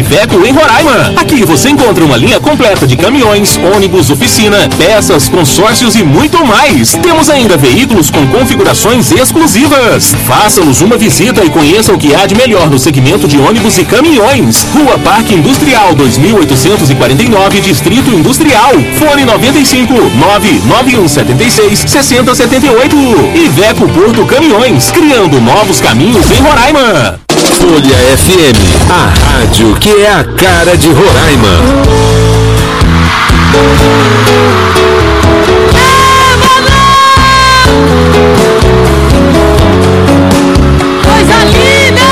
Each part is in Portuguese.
Iveco em Roraima. Aqui você encontra uma linha completa de caminhões, ônibus, oficina, peças, consórcios e muito mais. Temos ainda veículos com configurações exclusivas. Faça-nos uma visita e conheça o que há de melhor no segmento de ônibus e caminhões. Rua Parque Industrial 2849, Distrito Industrial. Fone 95 99176 6078. Iveco Porto Caminhões, criando novos caminhos em Roraima. Folha FM, a rádio que é a cara de Roraima. Coisa linda!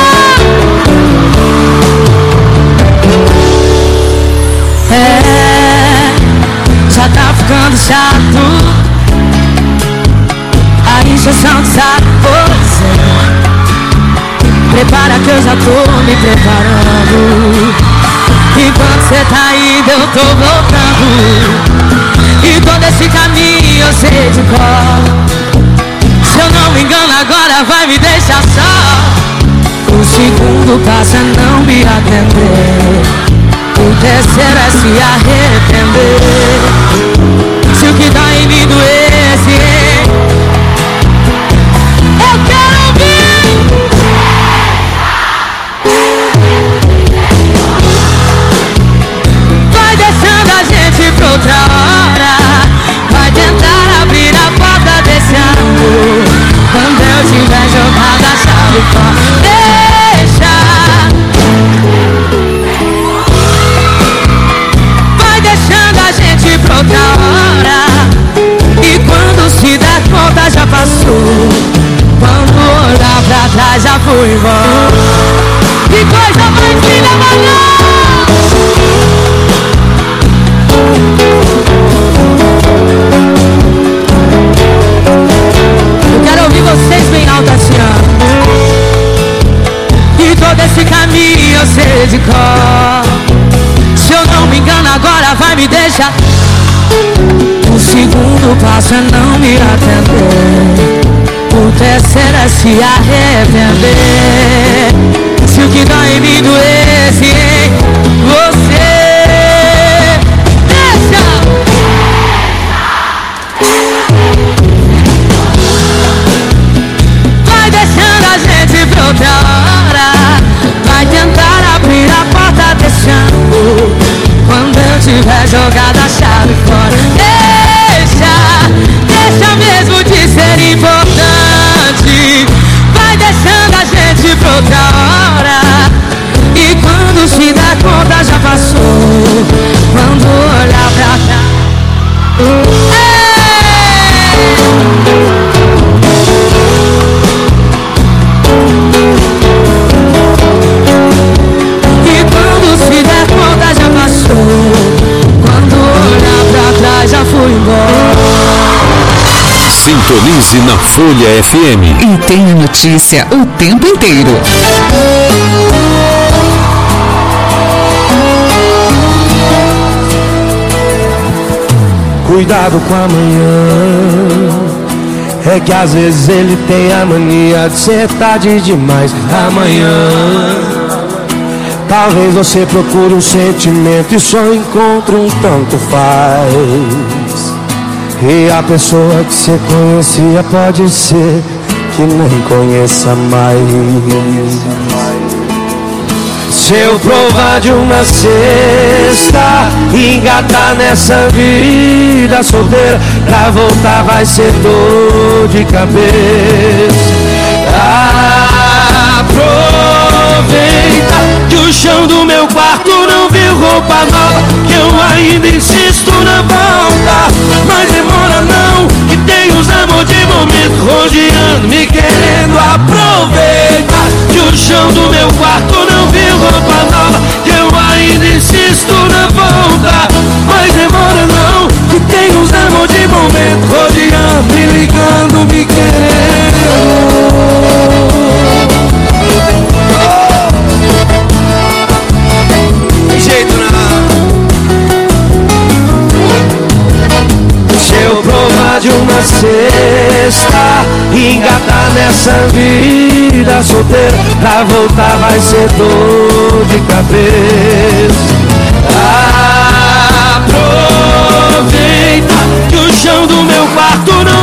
Já tá ficando chato a injeção de saco. Prepara que eu já tô me preparando. Enquanto cê tá indo eu tô voltando. E todo esse caminho eu sei de cor. Se eu não me engano agora vai me deixar só. O segundo passo é não me atender. O terceiro é se arrepender. Se o que dá em mim doer, eu quero ouvir. Pra outra hora, vai tentar abrir a porta desse amor. Quando eu tiver jogado a chave fora, deixa. Vai deixando a gente pra outra hora. E quando se der conta já passou. Quando olhar pra trás já foi embora. Que coisa mais linda, mano. Eu quero ouvir vocês bem alto assim, ó. E todo esse caminho eu sei de cor. Se eu não me engano agora vai me deixar. O segundo passo é não me atender. O terceiro é se arrepender. Se o que dói em mim doesse em você. Vai deixando a gente pra outra hora. Vai tentar abrir a porta desse amor. Quando eu tiver jogado a chave fora, deixa mesmo de ser importante. Vai deixando a gente pra outra hora. E quando se der conta já passou. Quando olhar pra trás. E quando se der conta já passou. Quando olhar pra trás já foi embora. Sintonize na Folha FM e tenha notícia o tempo inteiro. Cuidado com amanhã. É que às vezes ele tem a mania de ser tarde demais. Amanhã talvez você procure um sentimento e só encontre um tanto faz. E a pessoa que você conhecia pode ser que nem conheça mais. Se eu provar de uma cesta e engatar nessa vida solteira, pra voltar vai ser dor de cabeça. Aproveita que o chão do meu quarto não viu roupa nova, que eu ainda insisto na volta. Mas demora não, que tem os amor de momento rodeando, me querendo. Aproveita que o chão do meu quarto não viu roupa nova, que eu ainda insisto na volta. Mas demora não, que tem os amor de momento rodeando, me ligando, me querendo. Tem jeito não. Se eu provar de uma cesta e engatar nessa vida solteira, pra voltar vai ser dor de cabeça.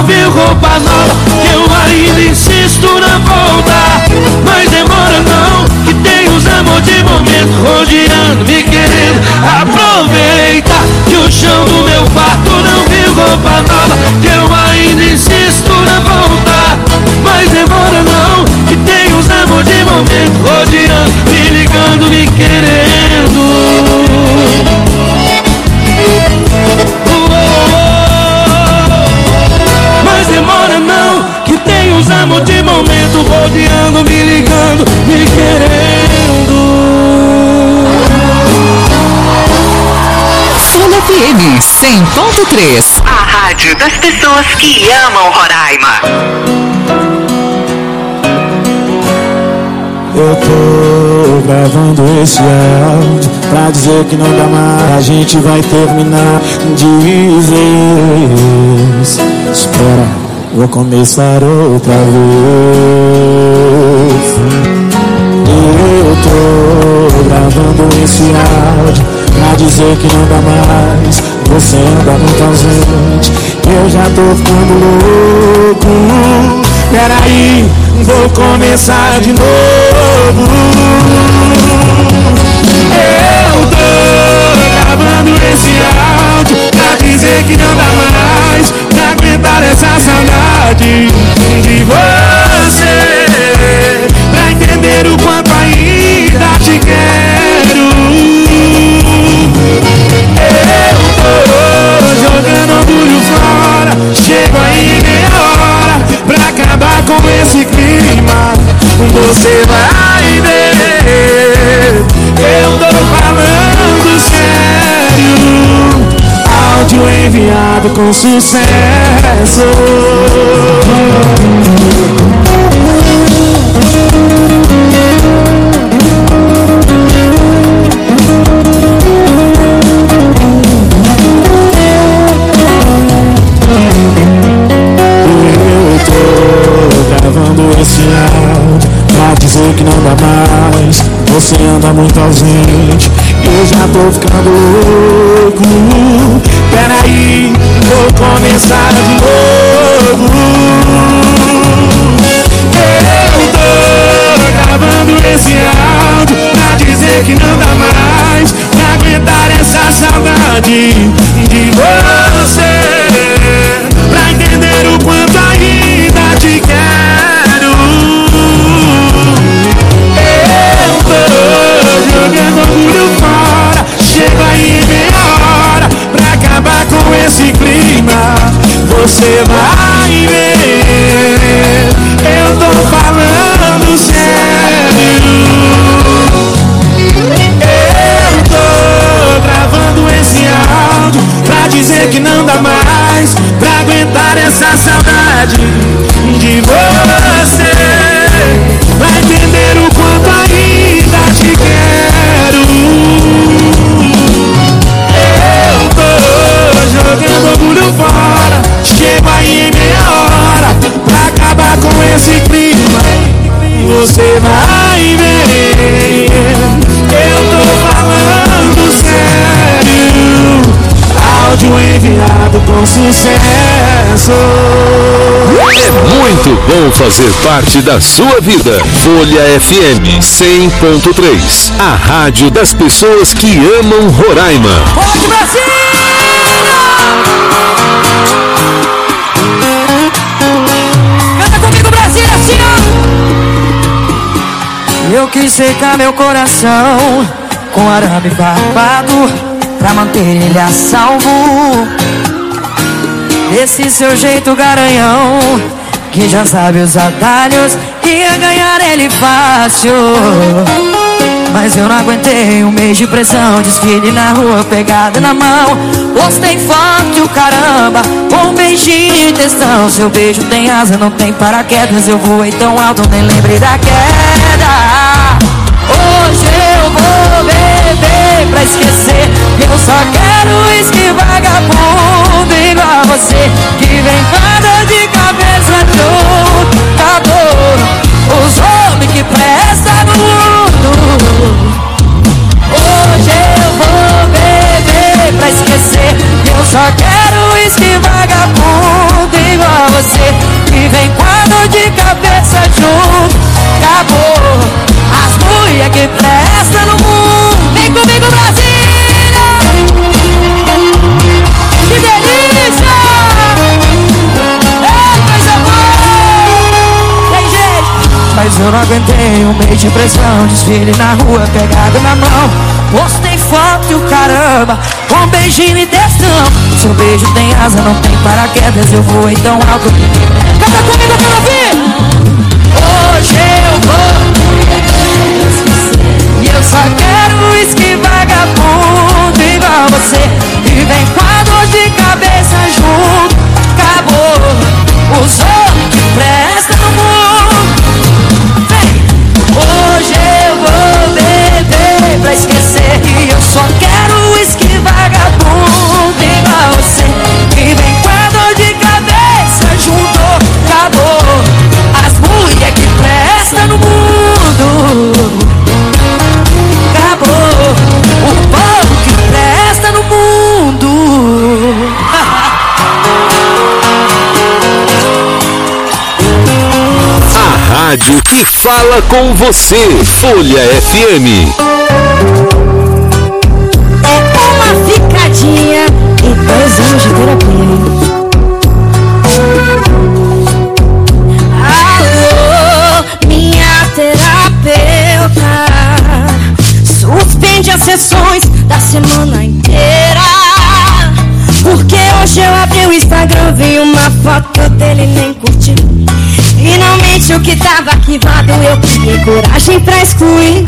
não viu roupa nova, eu ainda insisto na volta. Mas demora não, que tem os amor de momento rodeando, me querendo. Aproveita que o chão do meu quarto não viu roupa nova, que eu ainda insisto na volta. Mas demora não, que tem os amor de momento rodeando, me ligando, me querendo. Mas demora não, que tem os amor de momento rodeando, me ligando, me querendo. Folha FM 100.3. A rádio das pessoas que amam Roraima. Eu tô gravando esse áudio pra dizer que não dá mais, a gente vai terminar de vez. Espera, vou começar outra vez. Eu tô gravando esse áudio pra dizer que não dá mais, você anda muito ausente, eu já tô ficando louco. Peraí, vou começar de novo. Eu tô gravando esse áudio pra dizer que não dá mais pra aguentar essa saudade de você, pra entender o quanto ainda te quero. Eu tô jogando orgulho fora, chego aí meia hora pra acabar com esse clima. Você vai ver, eu tô falando sério. Áudio enviado com sucesso. Gravando esse áudio pra dizer que não dá mais, você anda muito ausente, eu já tô ficando louco. Peraí, vou começar de novo. Eu tô gravando esse áudio pra dizer que não dá mais pra aguentar essa saudade de você, pra entender o quanto ainda te quero. Eu tô jogando orgulho fora, chego aí em meia hora pra acabar com esse clima. Você vai ver, eu tô falando sério. Eu tô gravando esse áudio pra dizer que não dá mais pra aguentar essa saudade de você, pra entender o quanto ainda te quero. Eu tô jogando orgulho fora, chego aí em meia hora pra acabar com esse clima. Você vai ver, eu tô falando sério. Áudio enviado com sucesso. É muito bom fazer parte da sua vida. Folha FM 100.3. A rádio das pessoas que amam Roraima. Pode, Brasil! Canta comigo, Brasil, assim, ó! Eu quis secar meu coração com arame farpado pra manter ele a salvo. Esse seu jeito garanhão, que já sabe os atalhos, ia ganhar ele fácil. Mas eu não aguentei um mês de pressão, desfile na rua, pegada na mão. Postei foto e o caramba, com um beijinho de textão. Seu beijo tem asa, não tem paraquedas, eu voei tão alto, nem lembrei da queda. Hoje eu vou beber pra esquecer, eu só quero uísque vagabundo igual a você, que vem cada de cabeça de lutador. Os homens que prestam no mundo. Hoje eu vou beber pra esquecer, eu só quero uísque vagabundo igual a inventei um meio de pressão, desfile na rua, pegado na mão. Postei foto e o caramba, com beijinho e textão. Seu beijo tem asa, não tem paraquedas, eu voei tão alto. Canta comigo, quero ouvir! Hoje eu vou, e eu só quero whisky vagabundo igual você. E vem com a dor de cabeça junto. Acabou, os outros que prestam no mundo. Vem! Hoje eu vou beber pra esquecer. E eu só quero whisky vagabundo igual você. E vem com a dor de cabeça junto. Acabou, as mulheres que prestam no mundo. Acabou, o povo que presta no mundo. A rádio que fala com você, Folha FM. É uma ficadinha e 2 anos de terapia. Alô, minha terapeuta, suspende as sessões da semana inteira. Porque hoje eu abri o Instagram, vi uma foto dele e nem curti. Finalmente o que tava arquivado eu criei coragem pra excluir.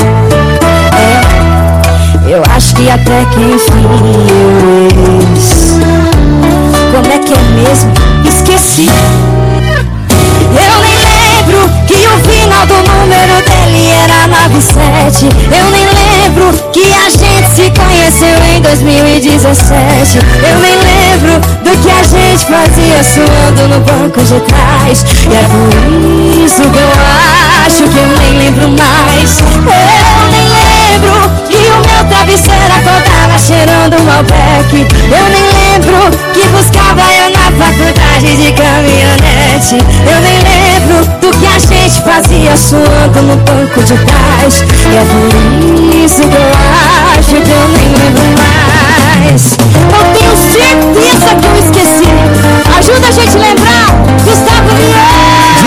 Eu acho que até que enfim eu como é que é mesmo? Esqueci. Eu nem lembro que o final do número dele era 97. Eu nem lembro que a gente se conheceu em 2017. Eu nem lembro do que a gente fazia suando no banco de trás. E é por isso que eu acho que eu nem lembro mais. Eu nem lembro que o meu travesseiro acordava cheirando Malbec. Eu nem lembro que buscava eu na faculdade de caminhonete. Eu nem lembro do que a gente fazia suando no banco de trás. E é por isso que eu acho que eu nem lembro mais. Eu tenho certeza que eu esqueci. Ajuda a gente a lembrar, Gustavo Lima.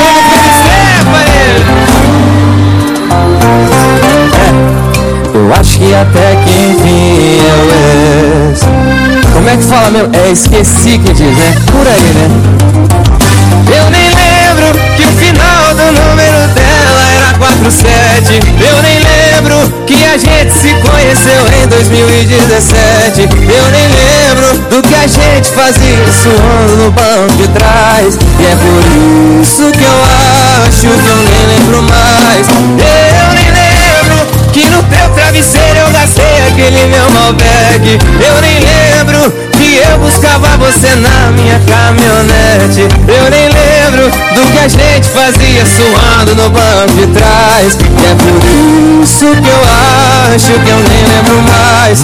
Eu acho que até que enfim eu como é que fala mesmo? É esqueci que diz, né? Por aí, né? Eu nem lembro que o final do número dela era 47. Eu nem lembro que a gente se conheceu em 2017. Eu nem lembro do que a gente fazia suando no banco de trás. E é por isso que eu acho que eu nem lembro mais. Eu nem lembro que no teu travesseiro eu gastei aquele meu Malbec. Eu nem lembro que eu buscava você na minha caminhonete. Eu nem lembro do que a gente fazia suando no banco de trás. E é por isso que eu acho que eu nem lembro mais.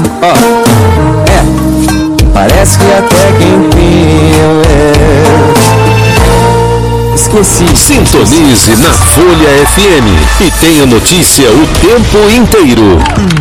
Parece que até que enfim eu esqueci. Sintonize na Folha FM e tenha notícia o tempo inteiro.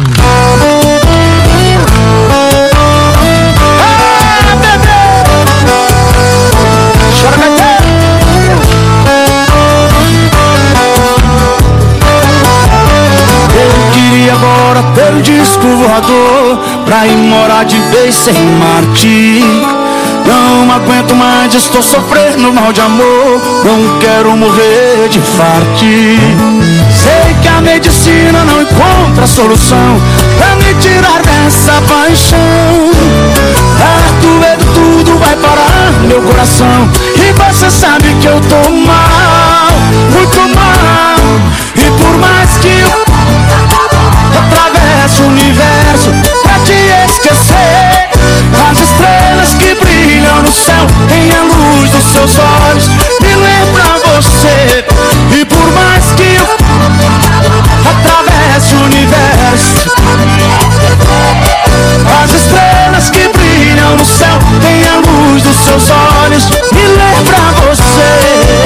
Eu queria agora ter um disco voador pra ir morar de vez sem Marte. Não aguento mais, estou sofrendo mal de amor. Não quero morrer de infarte. Sei que a medicina não encontra solução pra me tirar dessa paixão. Perto vendo tudo vai parar meu coração. E você sabe que eu tô mal, muito mal. E por mais que eu atravesse o universo pra te esquecer, as estrelas que brilham no céu têm a luz dos seus olhos, me lembra você. E por mais que eu atravesse o universo, as estrelas que brilham no céu têm a luz dos seus olhos, me lembra você.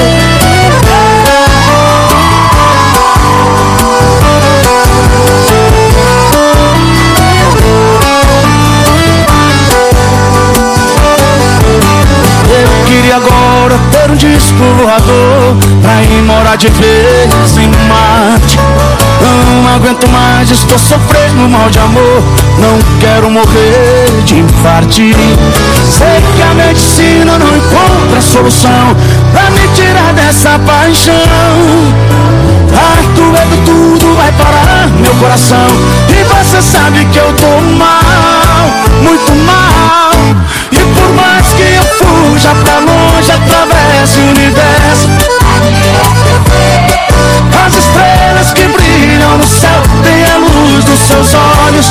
Queria agora ter um disco voador pra ir morar de vez em Marte. aguento mais, estou sofrendo mal de amor. Não quero morrer de infarto. Sei que a medicina não encontra solução pra me tirar dessa paixão. Doendo tudo vai parar meu coração. E você sabe que eu tô mal, muito mal. E por mais que eu fuja pra longe, atravesse o universo, as estrelas que brilham no céu têm a luz dos seus olhos.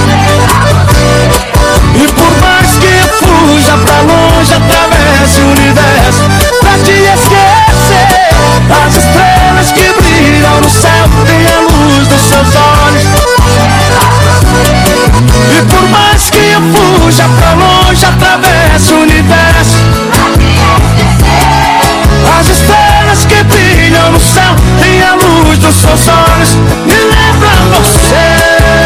E por mais que eu fuja pra longe, atravesse o universo pra te esquecer, as estrelas que brilham no céu têm a luz dos seus olhos. E por mais que eu fuja pra longe, atravesse o universo, as estrelas que brilham no céu têm a luz dos seus olhos. Me lembra você.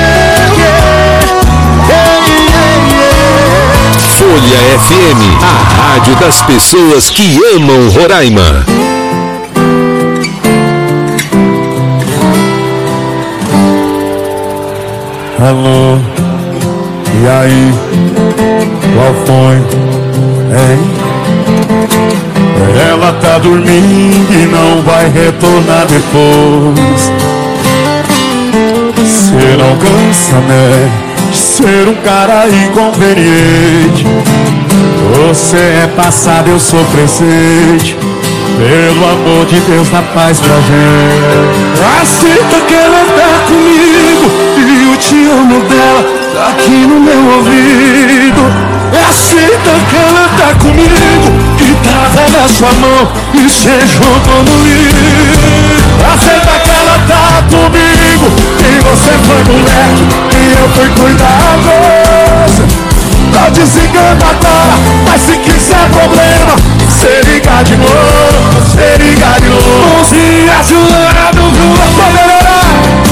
Folha FM, a rádio das pessoas que amam Roraima. Alô, e aí, qual foi, hein? Ela tá dormindo e não vai retornar depois. Cê não cansa, né, de ser um cara inconveniente. Você é passado, eu sou presente. Pelo amor de Deus, dá paz pra gente. Aceita que ela tá comigo e eu te amo dela tá aqui no meu ouvido. Aceita que ela tá comigo, que tava na sua mão e cê jogou no lixo. Aceita que ela tá comigo, e você foi moleque e eu fui cuidadoso. Tá desengana agora, mas se quiser problema, cê liga de novo, cê liga de novo. Se ajudando pro melhorar.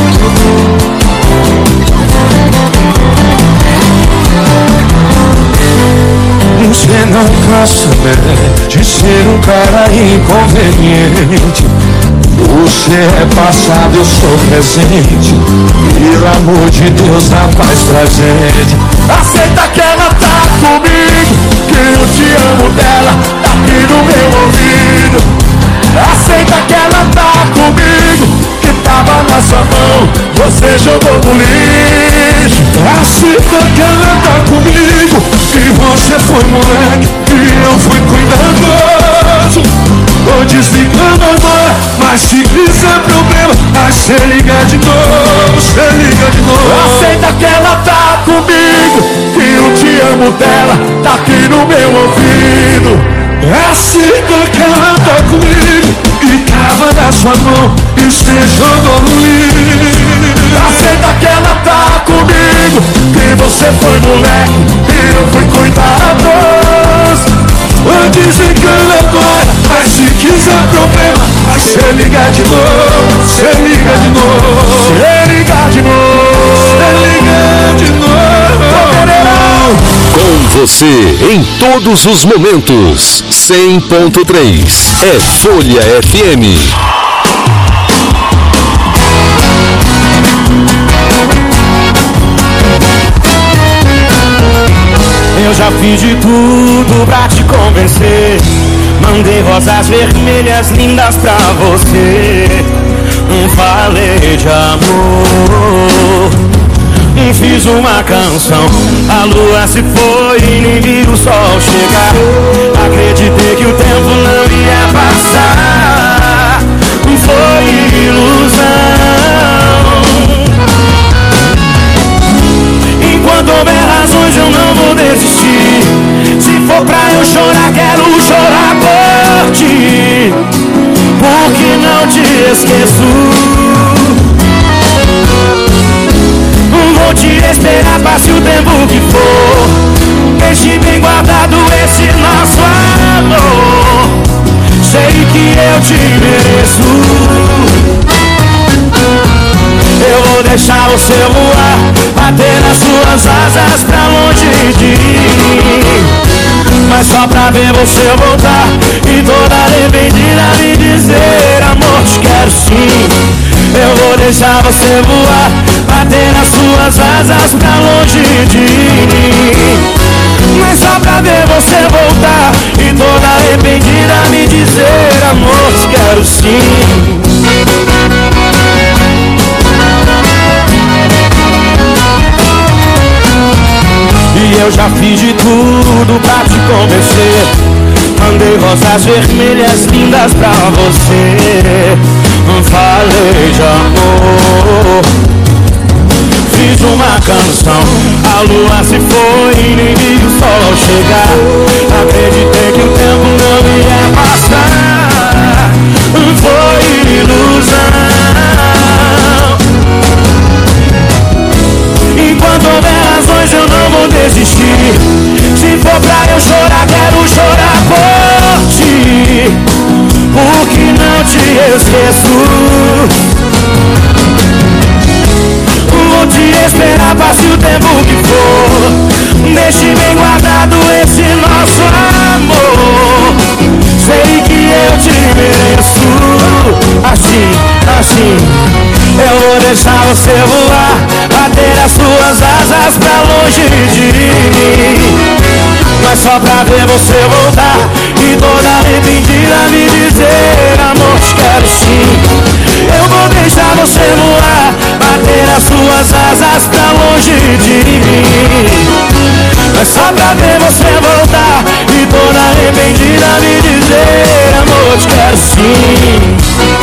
Você não cansa, né, de ser um cara inconveniente. Você é passado, eu sou presente. Pelo amor de Deus, dá paz pra gente. Aceita que ela tá comigo, que eu te amo dela, tá aqui no meu ouvido. Aceita que ela tá comigo, que tava na sua mão, você jogou no lixo. Aceita que ela tá comigo, que você foi moleque e eu fui cuidadoso. Tô desligando agora, mas se quiser problema, aí cê liga de novo, cê liga de novo. Aceita que ela tá comigo, que eu te amo dela, tá aqui no meu ouvido. Aceita que ela tá comigo, e tava na sua mão e cê jogou no lixo. Aceita que ela tá comigo, que você foi moleque e eu fui cuidadoso. Desengana agora, mas se quiser problema, aí cê liga de novo, cê liga de novo, cê liga de novo, cê liga de novo. Com você em todos os momentos. 100.3 é Folha FM. Eu já fiz de tudo pra te convencer. Mandei rosas vermelhas lindas pra você. Falei de amor, fiz uma canção. A lua se foi e nem vi o sol chegar. Acreditei que o tempo não ia passar. Foi ilusão. Enquanto houver razões eu não vou desistir. Se for pra eu chorar, quero chorar por ti, porque não te esqueço. Vou te esperar, passe o tempo que for. Deixe bem guardado esse nosso amor. Sei que eu te mereço. Eu vou deixar você voar, bater nas suas asas pra longe de mim, mas só pra ver você voltar e toda arrependida me dizer: amor, te quero sim. Eu Eu vou deixar você voar, bater nas suas asas pra longe de mim. Mas só pra ver você voltar e toda arrependida me dizer: amor, te quero sim. E eu já fiz de tudo pra te convencer. Mandei rosas vermelhas lindas pra você. Falei de amor, fiz uma canção. A lua se foi e nem vi o sol chegar. Acreditei que o tempo não ia passar. Foi ilusão. Enquanto houver razões eu não vou desistir. Se for pra eu chorar, quero chorar por ti, porque não te esqueço. Vou te esperar, passe o tempo que for. Deixe bem guardado esse nosso amor. Sei que eu te mereço. Assim, assim. Eu vou deixar você voar, bater as suas asas pra longe de mim. Mas só pra ver você voltar e toda arrependida me dizer: amor, te quero sim. Eu vou deixar você voar, bater as suas asas pra longe de mim. Mas só pra ver você voltar e toda arrependida me dizer: amor, te quero sim.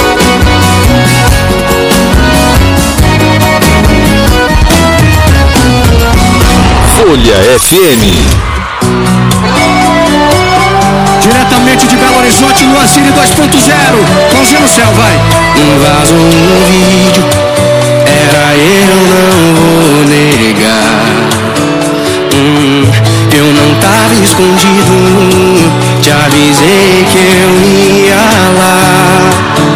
Folha FM. Diretamente de Belo Horizonte, Luazine 2.0. Mãozinha no céu, vai. Vazou um vídeo, era eu, não vou negar. Eu não tava escondido, te avisei que eu ia lá.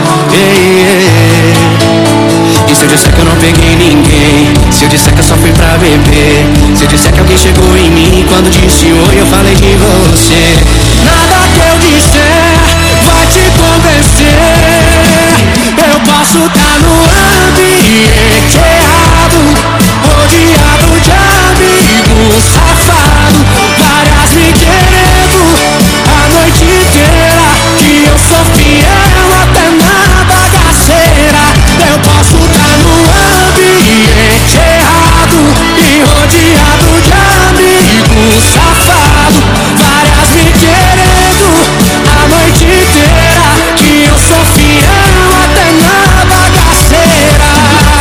E se eu disser que eu não peguei ninguém? Se eu disser que eu só fui pra beber? Se eu disser que alguém chegou em mim quando disse oi, eu falei de você. Nada que eu disser vai te convencer. Eu posso estar no ambiente errado, rodeado de amigos safado, várias me querendo a noite inteira, que eu sou fiel até na bagaceira. Eu posso estar no ambiente errado e rodeado de amigos safado, várias me querendo a noite inteira, que eu sou fiel até na bagaceira.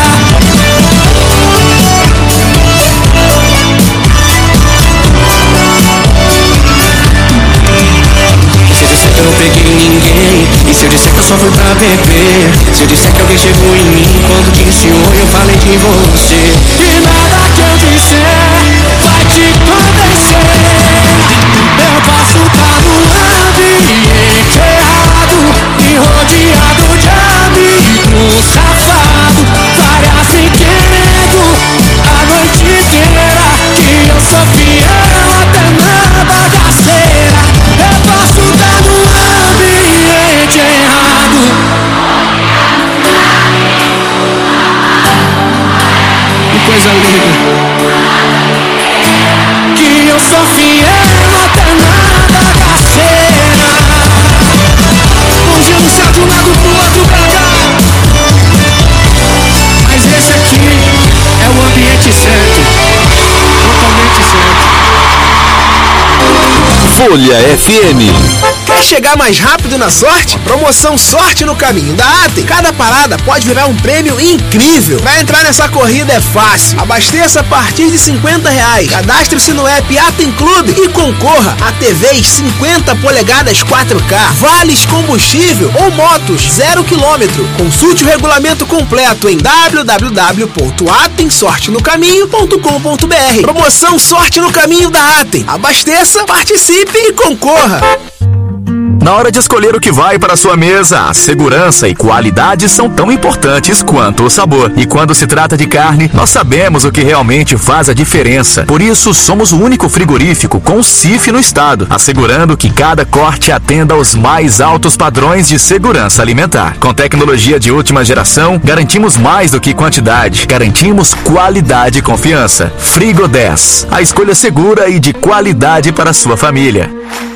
Se eu disser que eu não peguei ninguém, e se eu disser que eu só fui pra beber, se eu disser que alguém chegou em mim quando disse oi, eu falei de você. E nada que eu disser vai te convencer. Eu posso estar no ambiente errado e rodeado de amigos safado, várias me querendo a noite inteira, que eu sou fiel até na bagaceira. Eu posso estar no ambiente errado. Que coisa linda. Que eu sou fiel até na bagaceira. Mãozinha no céu de um lado pro outro pra cá. Mas esse aqui é o ambiente certo, totalmente certo. Folha FM. Quer chegar mais rápido na sorte? Promoção Sorte no Caminho da Atem. Cada parada pode virar um prêmio incrível. Pra entrar nessa corrida é fácil. Abasteça a partir de R$50. Cadastre-se no app Atem Clube e concorra a TVs 50 polegadas 4K, vales combustível ou motos 0 km. Consulte o regulamento completo em www.atemsortenocaminho.com.br. Promoção Sorte no Caminho da Atem. Abasteça, participe e concorra. Na hora de escolher o que vai para a sua mesa, a segurança e qualidade são tão importantes quanto o sabor. E quando se trata de carne, nós sabemos o que realmente faz a diferença. Por isso, somos o único frigorífico com CIF no estado, assegurando que cada corte atenda aos mais altos padrões de segurança alimentar. Com tecnologia de última geração, garantimos mais do que quantidade, garantimos qualidade e confiança. Frigo 10, a escolha segura e de qualidade para a sua família.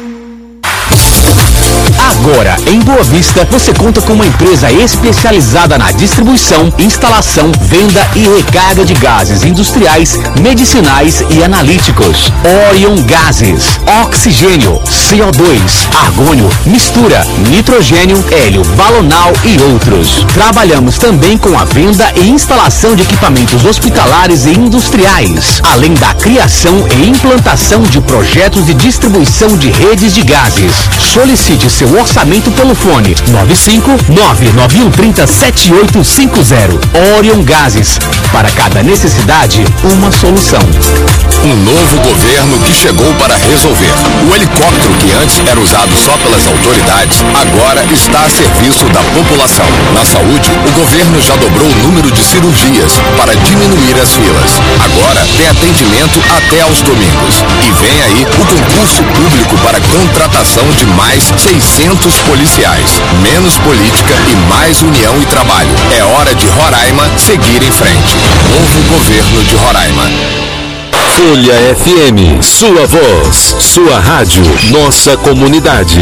Agora, em Boa Vista, você conta com uma empresa especializada na distribuição, instalação, venda e recarga de gases industriais, medicinais e analíticos. Orion Gases, oxigênio, CO2, argônio, mistura, nitrogênio, hélio, balonal e outros. Trabalhamos também com a venda e instalação de equipamentos hospitalares e industriais, além da criação e implantação de projetos de distribuição de redes de gases. Solicite seu orçamento pelo fone 95991307850. Orion Gases. Para cada necessidade, uma solução. Um novo governo que chegou para resolver. O helicóptero que antes era usado só pelas autoridades, agora está a serviço da população. Na saúde, o governo já dobrou o número de cirurgias para diminuir as filas. Agora tem atendimento até aos domingos. E vem aí o concurso público para contratação de mais 600 policiais. Menos política e mais união e trabalho. É hora de Roraima seguir em frente. Novo governo de Roraima. Folha FM, sua voz, sua rádio, nossa comunidade.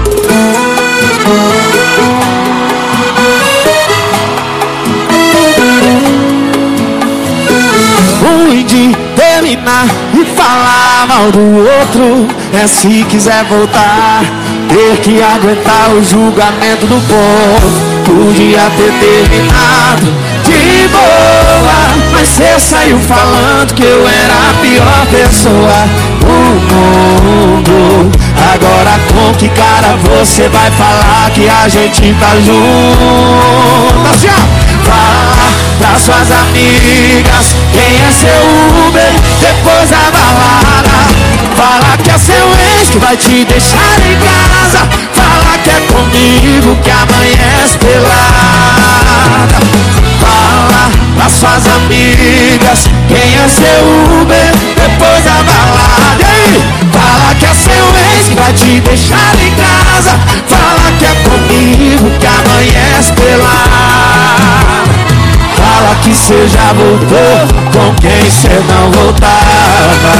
Ruim de terminar e falar mal do outro. É se quiser voltar, ter que aguentar o julgamento do povo. Podia ter terminado de boa, mas cê saiu falando que eu era a pior pessoa do mundo. Agora com que cara você vai falar que a gente tá junto? Assim, ó. Fala pra suas amigas quem é seu Uber depois da balada. Fala que é seu ex que vai te deixar em casa. Fala que é comigo que amanhece pelada. Fala pra suas amigas quem é seu Uber depois da balada. E aí? Fala que é seu ex que vai te deixar em casa. Fala que é comigo que amanhece pelada. Fala que cê já voltou com quem cê não voltava.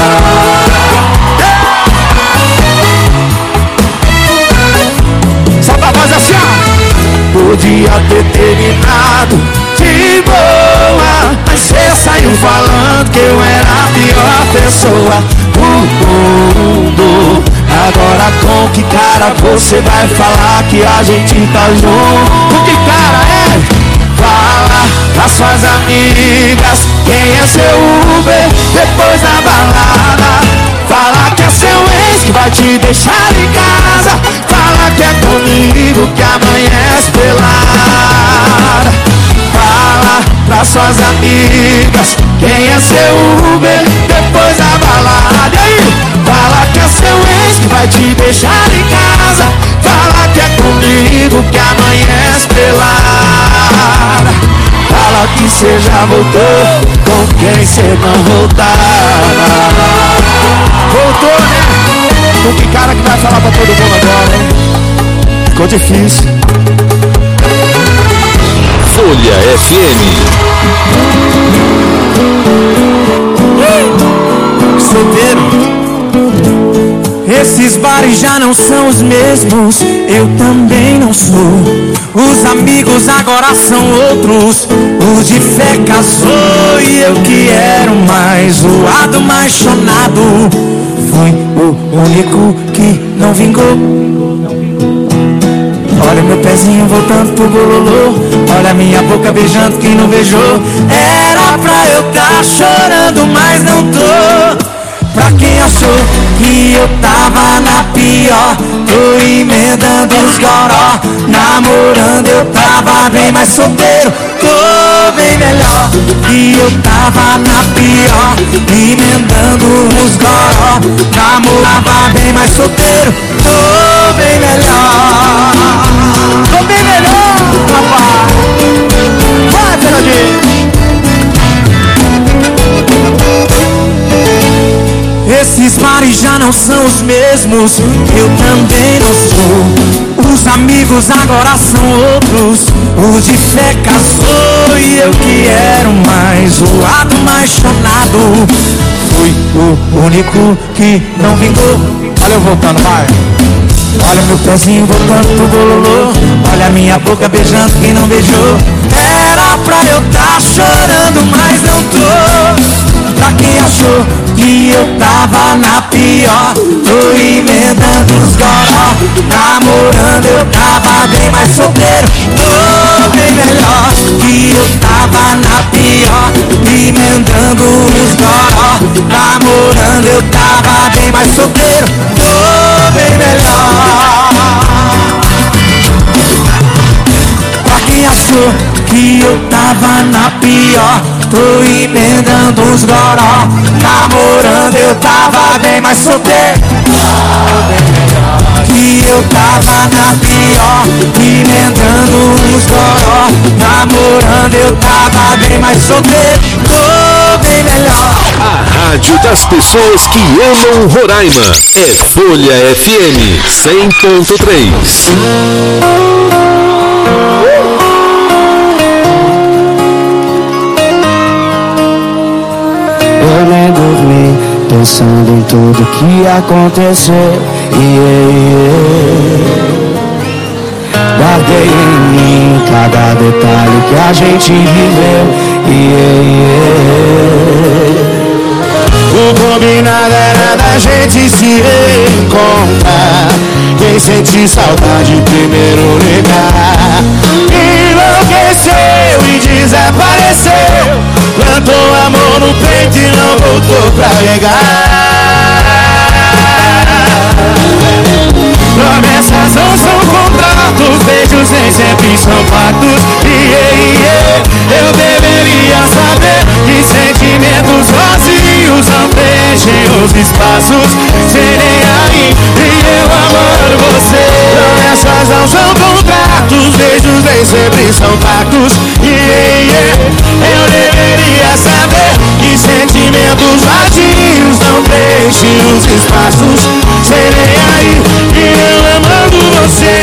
Solta a voz assim, ó. Podia ter terminado de boa, mas cê saiu falando que eu era a pior pessoa do mundo. Agora com que cara você vai falar que a gente tá junto? Com que cara é? Fala pra suas amigas quem é seu Uber depois da balada. Fala que é seu ex que vai te deixar em casa. Fala que é comigo que amanhece pelada. Fala pra suas amigas quem é seu Uber depois da balada. E aí? Fala que é seu ex que vai te deixar em casa. Fala que é comigo que amanhece pelada. Fala que cê já voltou com quem cê não voltava. Voltou, né? Com que cara que vai falar pra todo mundo agora, hein? Ficou difícil. Folha FM. Solteiro. Esses bares já não são os mesmos, eu também não sou. Os amigos agora são outros. O de fé casou e eu que era o mais zoado, mais chonado. Fui o único que não vingou. Olha meu pezinho voltando pro bololô. Olha minha boca beijando quem não beijou. Era pra eu tá chorando, mas não tô. Pra quem achou que eu tava na pior, tô emendando os goró. Namorando eu tava bem mais solteiro, tô bem melhor. E eu tava na pior, emendando os goró. Namorava bem mais solteiro, tô bem melhor. Esses mares já não são os mesmos, eu também não sou. Os amigos agora são outros, o de fé casou e eu que era o mais zoado, mais chonado. Fui o único que não vingou. Olha eu voltando, vai. Olha meu pezinho voltando pro bololô. Olha minha boca beijando quem não beijou. Era pra eu tá chorando, mas não tô. Pra quem achou que eu tava na pior, tô emendando os goró. Namorando eu tava bem mais solteiro, tô bem melhor. Que eu tava na pior, emendando os goró. Namorando eu tava bem mais solteiro, tô bem melhor. Pra quem achou que eu tava na pior, tô emendando os goró. Namorando eu tava bem mais solteiro, que eu tava na pior, emendando os goró. Namorando eu tava bem mais solteiro, tô bem melhor. A rádio das pessoas que amam Roraima é Folha FM 100.3. Eu nem dormi, pensando em tudo que aconteceu. Guardei em mim cada detalhe que a gente viveu. O combinado era da gente se reencontrar. Quem sente saudade primeiro ligar. Enlouqueceu e desapareceu. Plantou amor no peito e não voltou pra regar. Promessas não são contratos, beijos nem sempre são pactos. Eu deveria saber que sentimentos vazios não preenchem os espaços. Serei aí e eu amando você. Promessas não são contratos, beijos nem sempre são pactos. Eu deveria saber que sentimentos vazios não preenchem os espaços. Serei aí e eu amando você.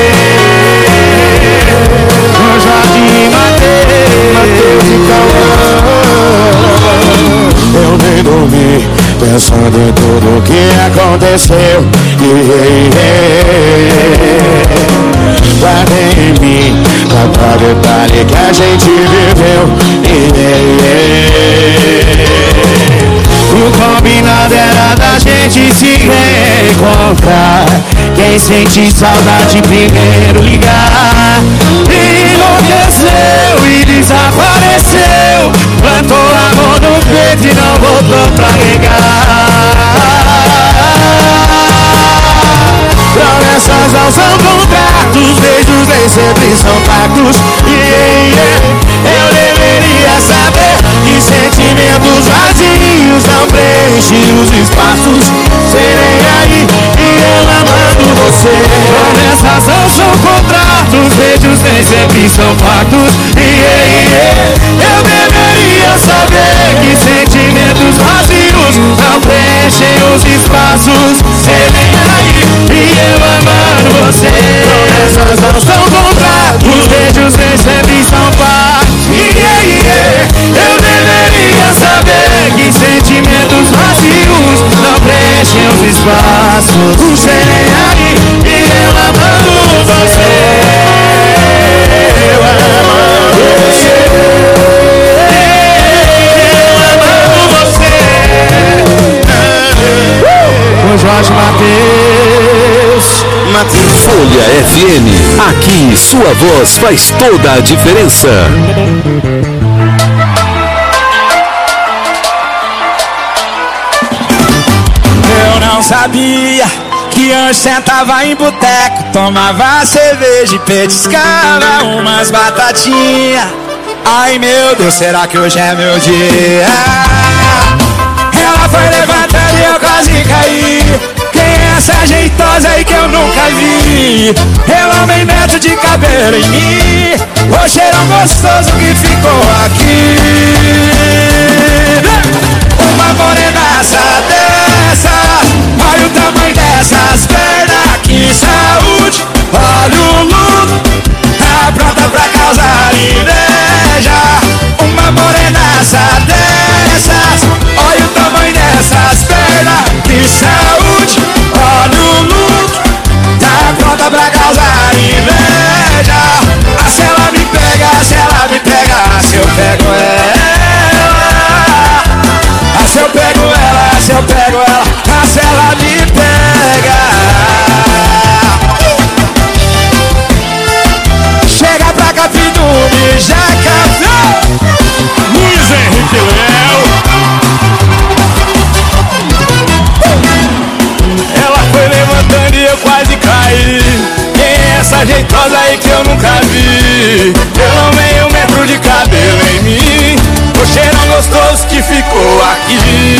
No Jardim Mateus e Cauã. Eu nem dormi, pensando em tudo que aconteceu. Guardei em mim cada detalhe que a gente viveu. O combinado era da gente se reencontrar. Quem sente saudade primeiro ligar. Enlouqueceu e desapareceu. Plantou amor no peito e não voltou pra regar. Promessas não são contratos, beijos nem sempre são pactos. Eu deveria saber que sentimentos vazios não preenchem os espaços. Serei aí e eu amando você. Promessas não são contratos, beijos nem sempre são pactos. Eu deveria saber que sentimentos vazios não preenchem os espaços. Serei aí e eu amando você. Promessas não são contratos, beijos nem sempre são pactos. Eu deveria saber que sentimentos vazios não preenchem os espaços. Serei aí e eu amando você. Eu amando você. Eu amando você. Com Jorge Mateus. Folha FM, aqui sua voz faz toda a diferença. Eu não sabia que antes sentava em boteco, tomava cerveja e petiscava umas batatinhas. Ai meu Deus, será que hoje é meu dia? Ela foi levantando e eu quase caí. Quem é essa jeitosa aí que eu nunca vi? Ela vem metro de cabelo em mim. O cheirão gostoso que ficou aqui. Uma morenaça dessa moça jeitosa aí que eu nunca vi. Pelo meio metro de cabelo em mim, o cheirão gostoso que ficou aqui.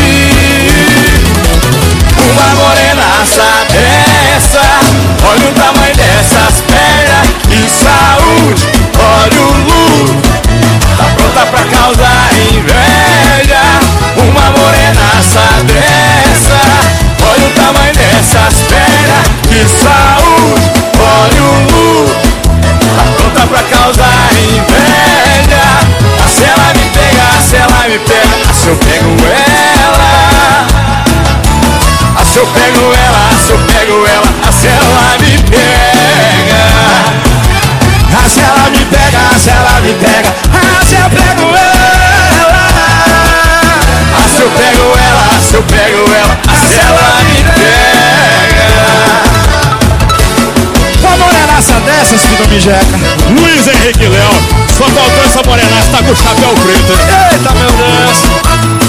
Uma morenaça dessa, olha o tamanho dessas pernas. Que saúde, olha o look, tá pronta pra causar inveja. Uma morenaça dessa, olha o tamanho dessas pernas. Que saúde, olha o look, tá pronta pra causar inveja. Ah, se ela me pega, se ela me pega, ah, se eu pego ela. Ah, se eu pego ela, se eu pego ela, ah, se ela me pega. Ah, se ela me pega, se ela me pega, ah, se eu pego ela. Ah, se eu pego ela, se eu pego ela, ah, se ela me pega. Uma morenaça dessas, filho me jeca. Luiz Henrique Léo, só faltou essa morenaça, tá com o chapéu preto. Eita, meu Deus.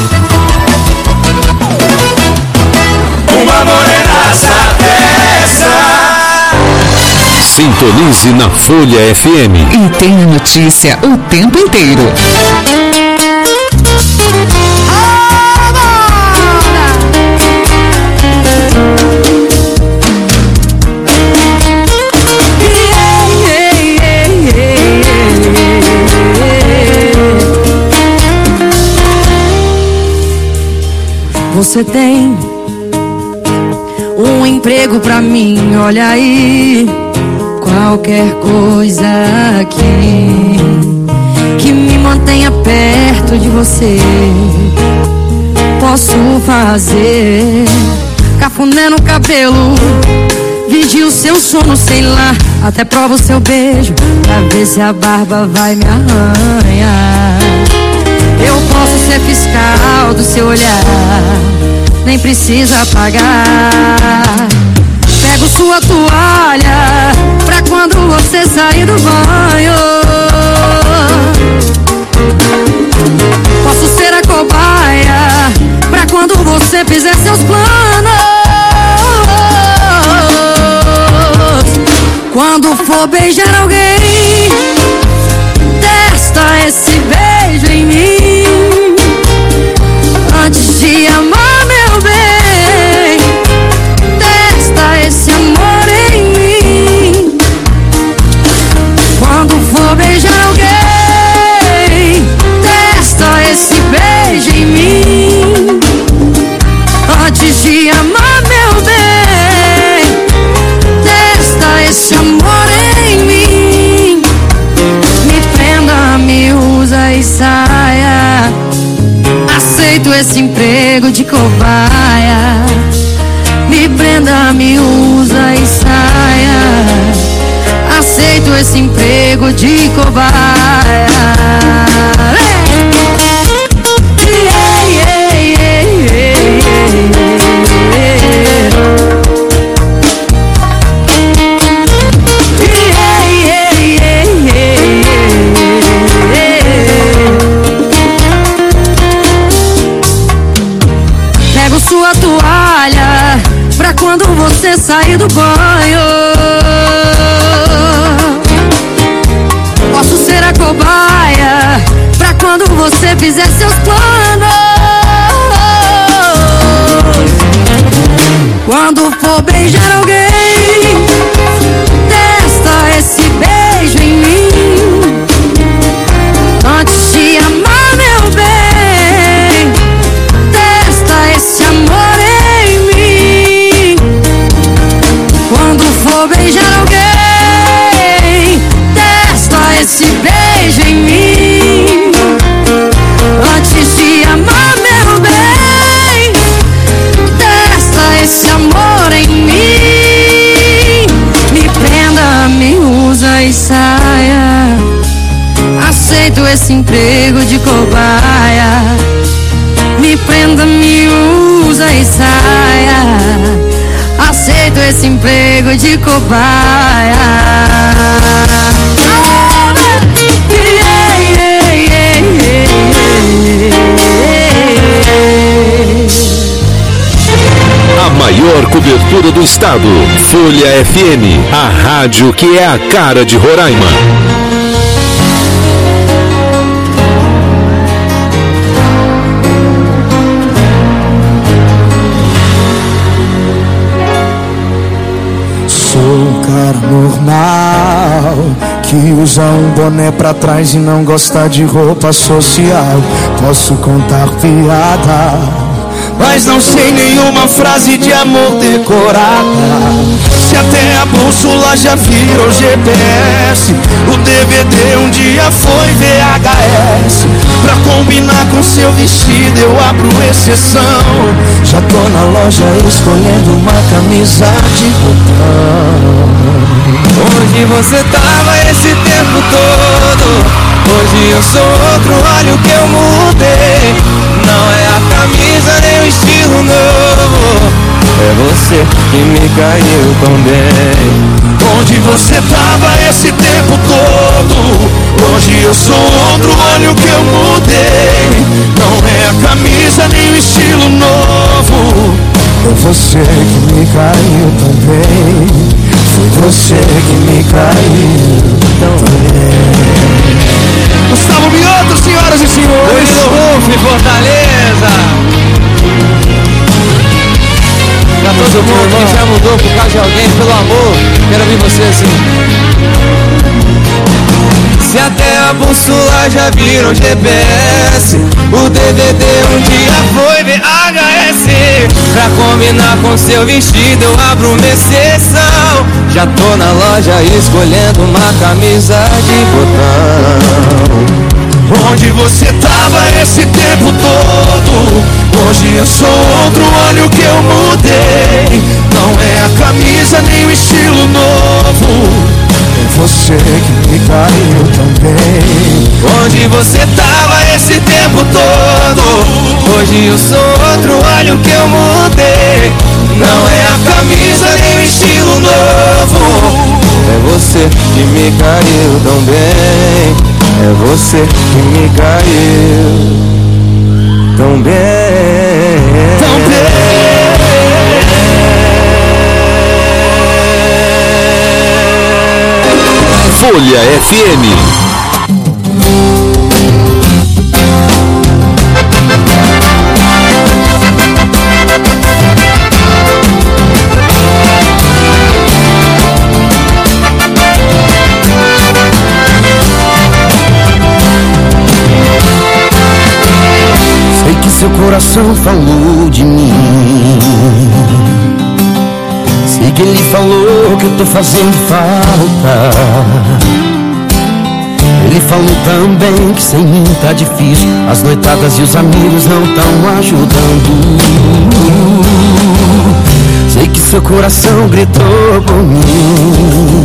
Uma morenaça dessa. Sintonize na Folha FM. E tenha notícia o tempo inteiro. Você tem um emprego pra mim, olha aí. Qualquer coisa aqui que me mantenha perto de você, posso fazer. Cafuné no cabelo, vigia o seu sono, sei lá. Até prova o seu beijo, pra ver se a barba vai me arranhar. Eu posso ser fiscal do seu olhar, nem precisa pagar. Pego sua toalha pra quando você sair do banho. Posso ser a cobaia pra quando você fizer seus planos. Quando for beijar alguém, testa esse beijo em mim. Antes de amar, meu bem, testa esse amor em mim. Quando for beijar alguém, testa esse beijo em mim. Antes de amar, meu bem, testa esse amor em mim. Me prenda, me usa e saia. Aceito esse emprego de cobaia. Me prenda, me usa e saia. Aceito esse emprego de cobaia. Pego sua toalha pra quando você sair do banho. Posso ser a cobaia pra quando você fizer seus planos. Quando for beijar alguém, testa esse beijo em mim. Antes de amar, meu bem, testa esse amor em mim. Quando for beijar alguém, testa esse beijo em mim. Antes de amar, meu bem, testa esse amor em mim. Me prenda, me usa e saia. Aceito esse emprego de cobaia. Me prenda, me usa e saia. Aceito esse emprego de cobaia. A maior cobertura do estado. Folha FM, a rádio que é a cara de Roraima. Sou um cara normal que usa um boné pra trás e não gosta de roupa social. Posso contar piada, mas não sei nenhuma frase de amor decorada. Se até a bússola já virou GPS, o DVD um dia foi VHS. Pra combinar com seu vestido eu abro exceção. Já tô na loja escolhendo uma camisa de botão. Onde você tava esse tempo todo? Hoje eu sou outro, olha o que eu mudei. Não é a camisa nem o estilo novo, é você que me caiu tão bem. Onde você tava esse tempo todo? Hoje eu sou outro, olha o que eu mudei. Não é a camisa nem o estilo novo, é você que me caiu tão bem. Foi você que me caiu tão bem. Gustavo Mioto, senhoras e senhores. Ruf, Fortaleza. Pra todo mundo que já mudou por causa de alguém, pelo amor, quero ouvir você assim. Se até a bússola já virou GPS, o DVD um dia foi VHS. Pra combinar com seu vestido eu abro uma exceção. Já tô na loja escolhendo uma camisa de botão. Onde você tava esse tempo todo? Hoje eu sou outro, olha o que eu mudei. Não é a camisa nem o estilo novo, é você que me caiu também. Onde você tava esse tempo todo? Hoje eu sou outro, olha o que eu mudei. Não é a camisa nem o estilo novo, é você que me caiu tão bem. É você que me caiu tão bem. Tão bem. Folha FM. Seu coração falou de mim. Sei que ele falou que eu tô fazendo falta. Ele falou também que sem mim tá difícil. As noitadas e os amigos não tão ajudando. Sei que seu coração gritou por mim.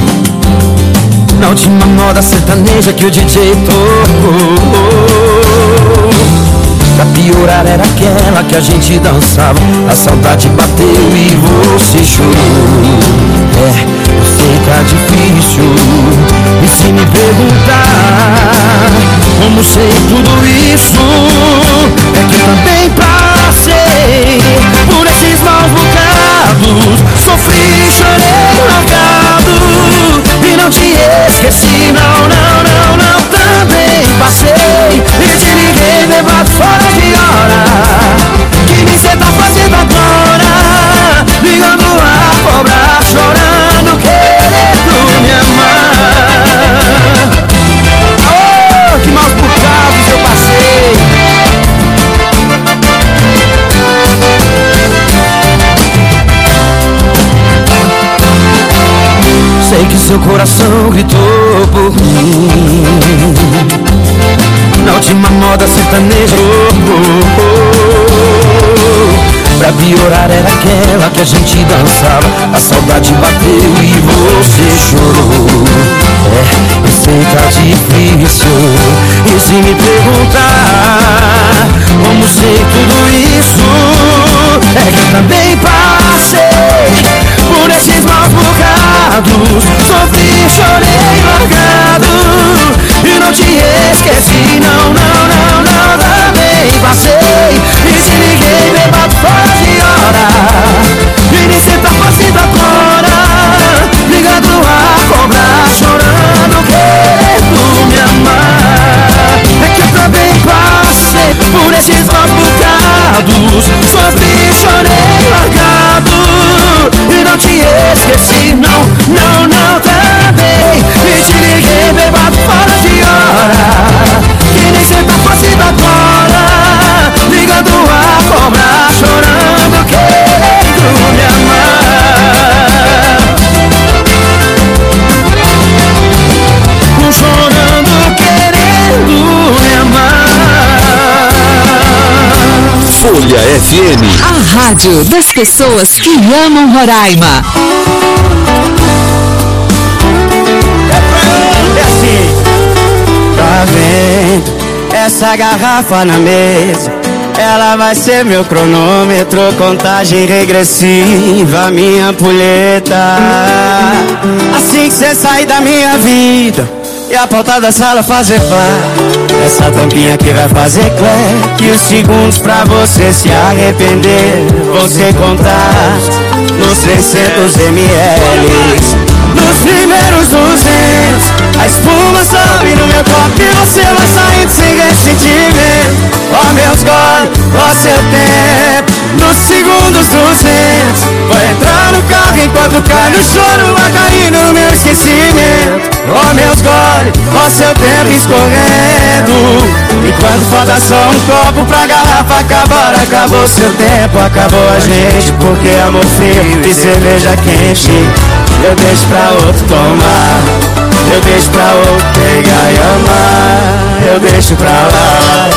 Na última moda sertaneja que o DJ tocou. Pra piorar era aquela que a gente dançava. A saudade bateu e você chorou. É, eu sei que tá difícil. E se me perguntar como sei tudo isso, é que também passei por esses maus bocados. Sofri, chorei, largado e não te esqueci, não, não, não, não. Também passei e te liguei levado fora de hora. Que cê tá fazendo agora? Ligando a cobrar, chorando, querendo me amar. Oh, que maus bocados eu passei. Sei que seu coração gritou por mim. Na última moda sertaneja, pra piorar era aquela que a gente dançava. A saudade bateu e você chorou. É, eu sei que tá difícil. E se me perguntar como sei tudo isso, é que também passei por esses maus bocados. Sofri, chorei, largado e não te esqueci, não, não, não, não. Também passei e te liguei bêbado fora de hora. FM. A rádio das pessoas que amam Roraima. É assim, tá vendo essa garrafa na mesa? Ela vai ser meu cronômetro, contagem regressiva, minha ampulheta. Assim que cê sair da minha vida e a porta da sala fazer pá, essa tampinha que vai fazer clack. E os segundos pra você se arrepender vão ser contados nos 600 ml. Nos primeiros 200, a espuma sobe no meu copo e você vai saindo sem ressentimento. Ó meus goles, ó seu tempo. Nos segundos 200, vai entrar no carro enquanto cai no choro, vai caindo no meu esquecimento. Ó meus goles, ó seu tempo escorrendo. Enquanto falta só um copo pra garrafa acabar, acabou seu tempo, acabou a gente. Porque amor frio e cerveja quente eu deixo pra outro tomar, eu deixo pra outro pegar e amar, eu deixo pra lá.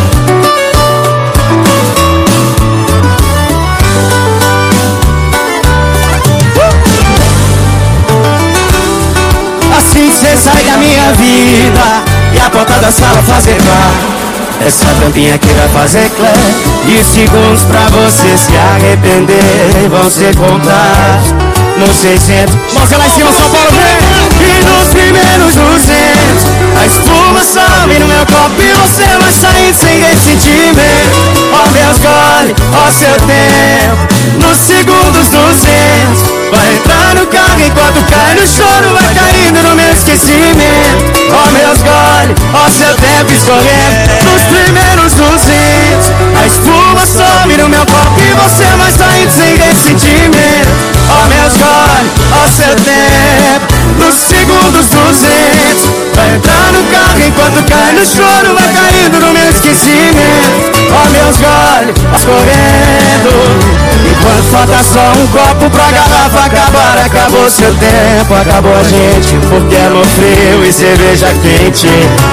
Assim que cê sai da minha vida e a porta da sala fazer bar, essa tampinha que vai fazer clack. E segundos pra você se arrepender vão ser contados nos 600. Mostra lá em cima, São Paulo, vem! E nos primeiros 200, a espuma sobe no meu copo e você vai saindo sem ressentimento. Ó meus goles, ó seu tempo. Nos segundos 200, vai entrar no carro enquanto cai no choro, vai caindo no meu esquecimento. Ó meus goles, ó seu tempo escorrendo. Nos primeiros 200, a espuma sobe no meu copo e você vai saindo sem ressentimento. Ó meus goles, ó seu tempo. Nos segundos 200, vai entrar no carro enquanto cai no choro, vai caindo no meu esquecimento. Ó meus goles, escorrendo. Enquanto falta só um copo pra garrafa acabar, acabou seu tempo, acabou a gente. Porque amor frio e cerveja quente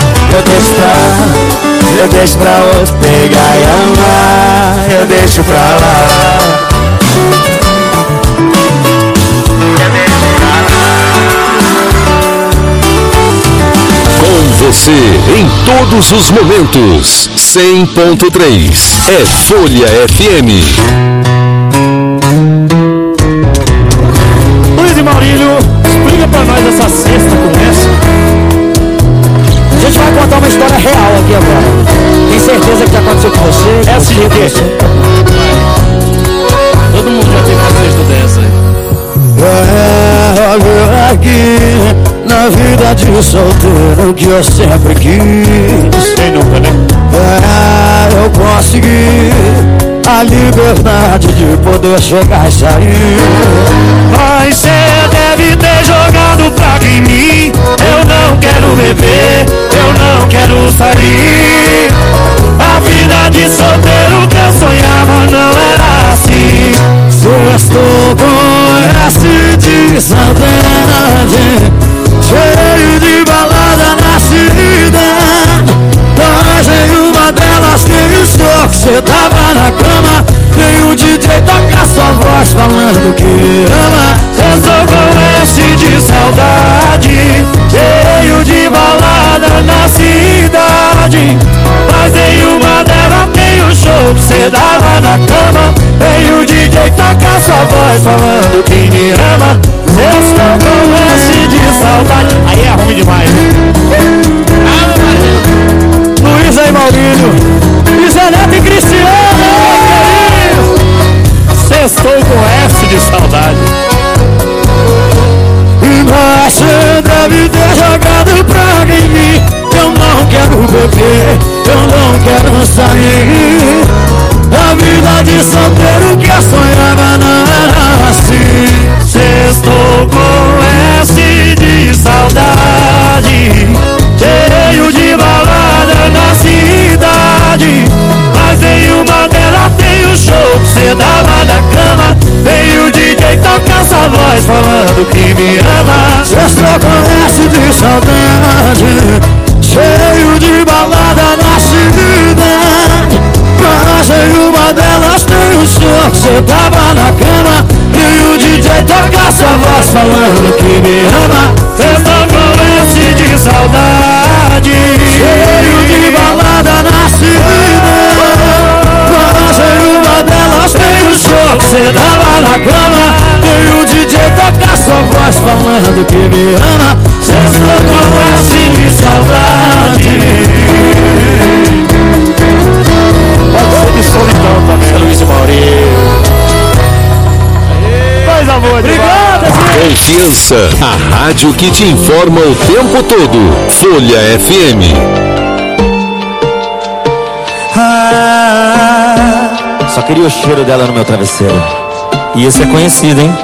eu deixo pra outro pegar e amar, eu deixo pra lá. Com você em todos os momentos. 100.3 é Folha FM. Luiz e Maurílio, explica pra nós essa cesta com essa. A gente vai contar uma história real aqui agora. Tem certeza que aconteceu com você? É assim, todo mundo já teve uma cesta dessa aí. Olha aqui, na vida de solteiro que eu sempre quis. Quem nunca, né? Eu consegui a liberdade de poder jogar e sair. Mas cê deve ter jogado praga em mim. Eu não quero beber, eu não quero sair. A vida de solteiro que eu sonhava não era assim. Se eu estou com esse de saudade, cheio de balada na cidade, mas em uma delas tem o senhor que cê tava na cama. Tem o DJ tocar sua voz falando que ama. Eu sou com esse de saudade, cheio de balada na cidade, mas em uma delas tem o show que cê dava na cama. Tem o DJ tocar sua voz falando que me ama. Eu estou com esse de saudade. Aí é ruim demais. Luiz e Maurílio, Zé Neto e Cristiano. Estou com S de saudade. Mas você deve ter jogado praga em mim. Eu não quero beber, eu não quero sair. A vida de solteiro que eu sonhava não era assim. Cê estou com S de saudade, cheio de balada na cidade, mas em uma delas tem o show que cê dava na cama. Tem o DJ tocar sua voz falando que me ama. Cê estou com S de saudade, cheio de balada na cidade, mas em uma delas você tava na cama e o DJ toca sua voz falando que me ama. Você de saudade, cheio de balada na cidade. Mas em uma delas tem um show, você tava na cama e o DJ toca sua voz falando que me ama. Você conhece de saudade. Pode ser de solidão também, Luiz Maurício. Faz amor, obrigado. Confiança, a rádio que te informa o tempo todo. Folha FM. Só queria o cheiro dela no meu travesseiro. E esse é conhecido, hein?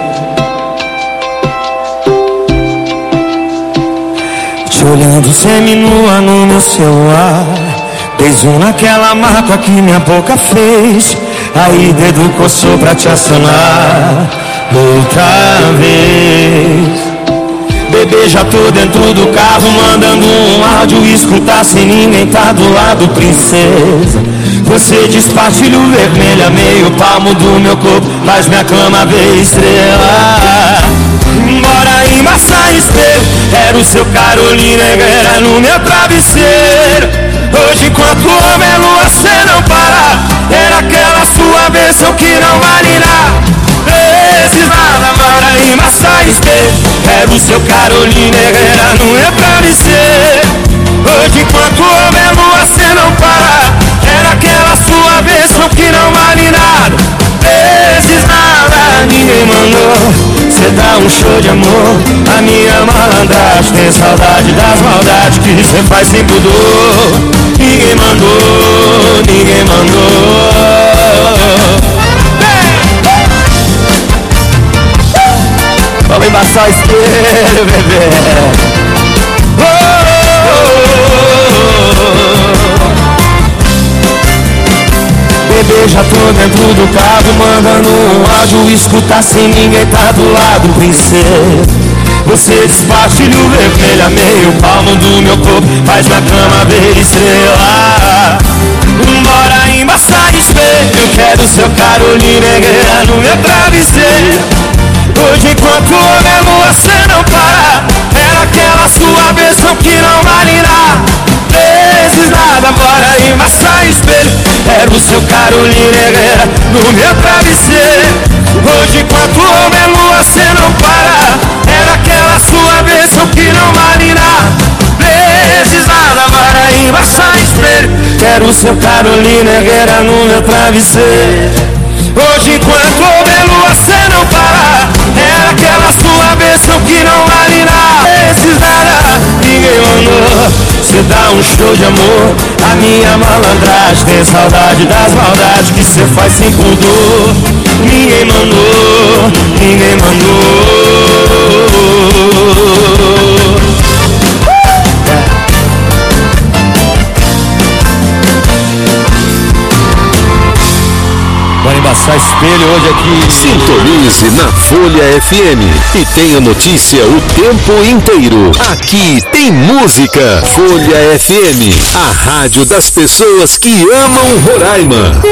Te olhando seminua no meu celular, beijo naquela marca que minha boca fez. Aí dedo coçou pra te acionar outra vez. Bebê, já tô dentro do carro mandando um áudio, escutar sem ninguém tá do lado, princesa. Você despartilho vermelha, meio palmo do meu corpo, faz minha cama ver estrela. Bora embaçar espelho, era o seu Carolina Herrera no meu travesseiro. Hoje enquanto homem é lua, cê não para, era aquela sua versão que não vale nada. Esses nada, bora embaçar espelho, era o seu Carolina Herrera no meu travesseiro. Hoje enquanto homem é lua, cê não para, era aquela sua versão que não vale nada. Esses nada, ninguém mandou. Cê dá um show de amor, a minha malandragem. Tem saudade das maldades que cê faz sem pudor. Ninguém mandou, ninguém mandou. Vamos embaçar o espelho, bebê. Bebê, já tô dentro do carro mandando um áudio, escutar sem ninguém tá do lado, princesa. Você despartilha o vermelho, meio palmo do meu corpo, faz minha cama ver estrela. Bora embaçar espelho, quero seu Carolina Herrera no meu travesseiro. Hoje enquanto homem é lua, cê não para, era aquela sua versão que não vale nada. Vezes nada, bora embaçar espelho, era o seu Carolina Herrera no meu travesseiro. Hoje enquanto homem é lua, cê não para, era aquela sua versão que não vale nada. Vezes nada, bora embaçar espelho, era o seu Carolina Herrera no meu travesseiro. Hoje enquanto homem é lua, cê não para, era aquela sua versão que não vale nada. Esses nada, ninguém mandou. Cê dá um show de amor, a minha malandragem. Tem saudade das maldades que cê faz sem pudor. Ninguém mandou, ninguém mandou. Bora embaçar espelho hoje aqui. Sintonize na Folha FM e tenha notícia o tempo inteiro. Aqui tem música. Folha FM, a rádio das pessoas que amam Roraima.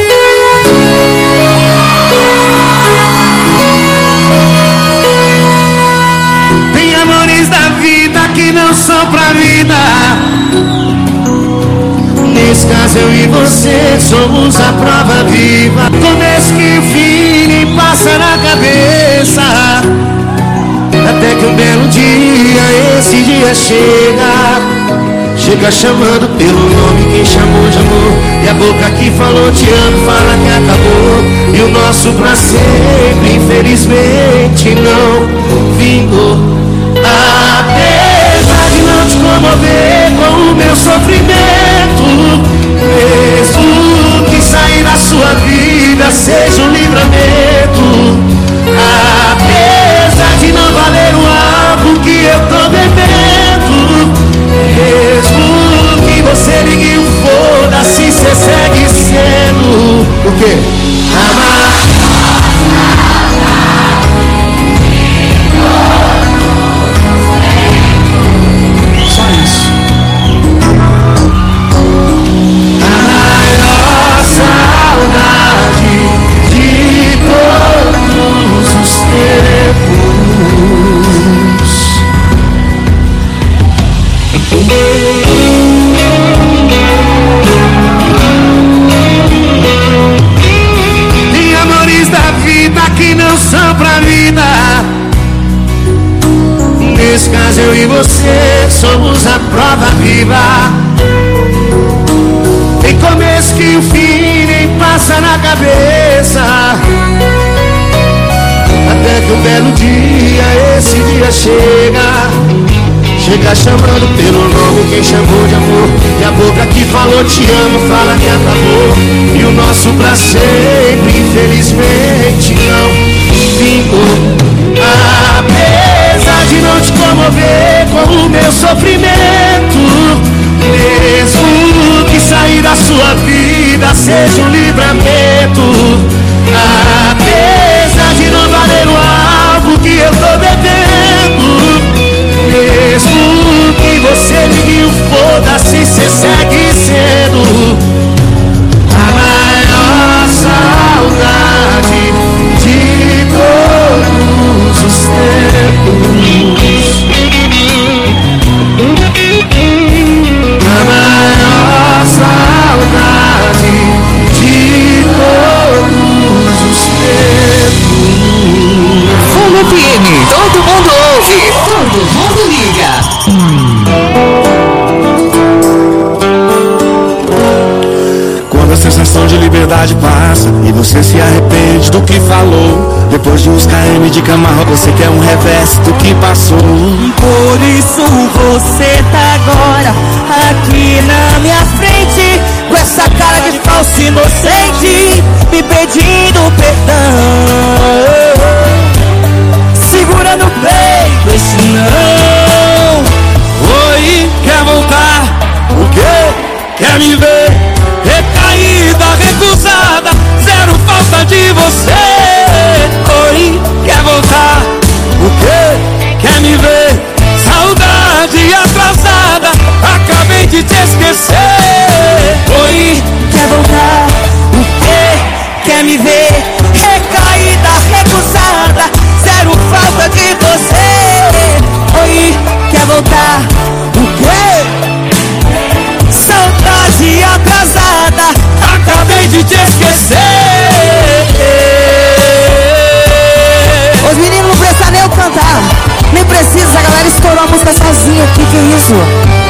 Tem amores da vida que não são pra vida. Nesse caso eu e você somos a prova viva. Começo que o fim nem passa na cabeça, até que um belo dia, esse dia chega. Chega chamando pelo nome quem chamou de amor, e a boca que falou te amo fala que acabou. E o nosso pra sempre infelizmente não vingou. Apesar de não te comover com o meu sofrimento, mesmo que sair da sua vida seja um livramento. Apesar de não valer o álcool que eu tô bebendo, mesmo que você ligue o foda-se, cê segue sendo o quê? Amar. Só isso. A maior saudade de pra vida. Nesse caso eu e você somos a prova viva. Tem começo que o fim nem passa na cabeça, até que um belo dia, esse dia chega. Chega chamando pelo nome quem chamou de amor, e a boca que falou te amo fala que acabou. E o nosso pra sempre infelizmente não vingou. Apesar de não te comover com o meu sofrimento, mesmo que sair da sua vida seja um livramento, apesar de não valer o algo que eu tô devendo, mesmo que você ligue o foda-se, cê segue sendo a maior saudade de todos os tempos. A maior saudade de todos os tempos. Folha FM, todo mundo ouve, todo mundo liga. Quando a sensação de liberdade passa e você se arrepende do que falou, depois de uns KM de camarão você quer um revés do que passou. Por isso você tá agora aqui na minha frente, com essa cara de falso inocente, me pedindo perdão, segura no peito esse não. Oi, quer voltar? O quê? Quer me ver? Recaída, recusada, zero falta de você. Oi, quer voltar? O quê? Quer me ver? Saudade atrasada, acabei de te esquecer. Oi, quer voltar? O quê? Quer me ver? Recaída, recusada, zero falta de você. Oi, quer voltar? O quê? Saudade atrasada, acabei de te esquecer. Os meninos não precisam nem eu cantar, nem precisa, a galera estourou a música sozinha aqui, que é isso?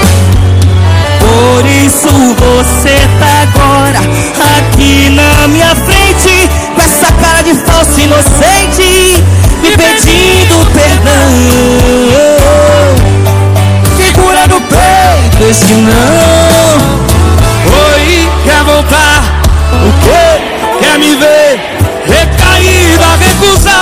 Por isso você tá agora aqui na minha frente, com essa cara de falso inocente, me pedindo perdão, segura no peito esse não.